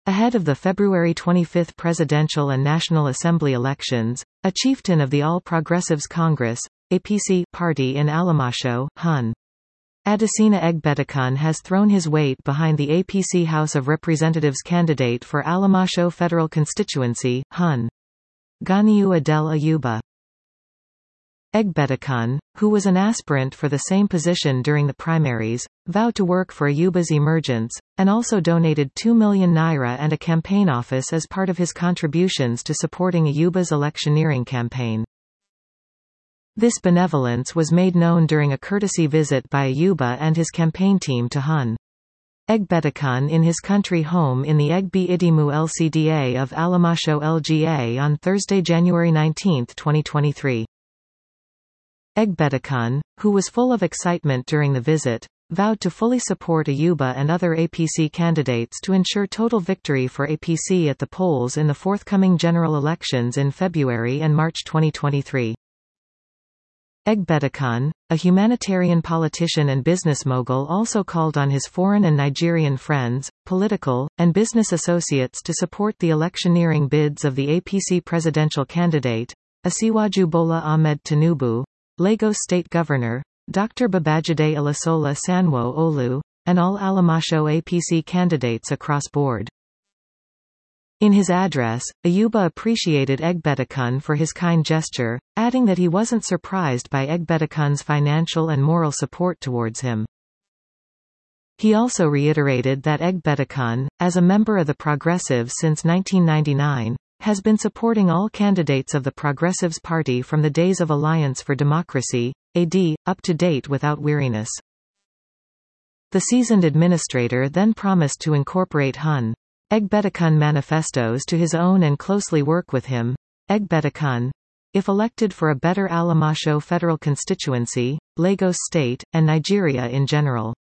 Ahead of the February 25 presidential and National Assembly elections, a chieftain of the All Progressives Congress (APC) party in Alamasho, Hun. Adesina Egbedekan has thrown his weight behind the APC House of Representatives candidate for Alamasho Federal Constituency, Hun. Ganiu Adel Ayuba. Egbedekan, who was an aspirant for the same position during the primaries, vowed to work for Ayuba's emergence, and also donated 2 million naira and a campaign office as part of his contributions to supporting Ayuba's electioneering campaign. This benevolence was made known during a courtesy visit by Ayuba and his campaign team to Hun. Egbedekan in his country home in the Egbe Idimu LCDA of Alamasho LGA on Thursday, January 19, 2023. Egbedekan, who was full of excitement during the visit, vowed to fully support Ayuba and other APC candidates to ensure total victory for APC at the polls in the forthcoming general elections in February and March 2023. Egbedekan, a humanitarian politician and business mogul, also called on his foreign and Nigerian friends, political, and business associates to support the electioneering bids of the APC presidential candidate, Asiwaju Bola Ahmed Tinubu, Lagos State Governor, Dr. Babajide Olasola Sanwo-Olu, and all Alamasho APC candidates across board. In his address, Ayuba appreciated Egbedekan for his kind gesture, adding that he wasn't surprised by Egbedekan's financial and moral support towards him. He also reiterated that Egbedekan, as a member of the Progressives since 1999, has been supporting all candidates of the Progressives Party from the days of Alliance for Democracy, AD, up to date without weariness. The seasoned administrator then promised to incorporate Hun. Egbedekan manifestos to his own and closely work with him. Egbedekan, if elected for a better Alamasho federal constituency, Lagos State, and Nigeria in general.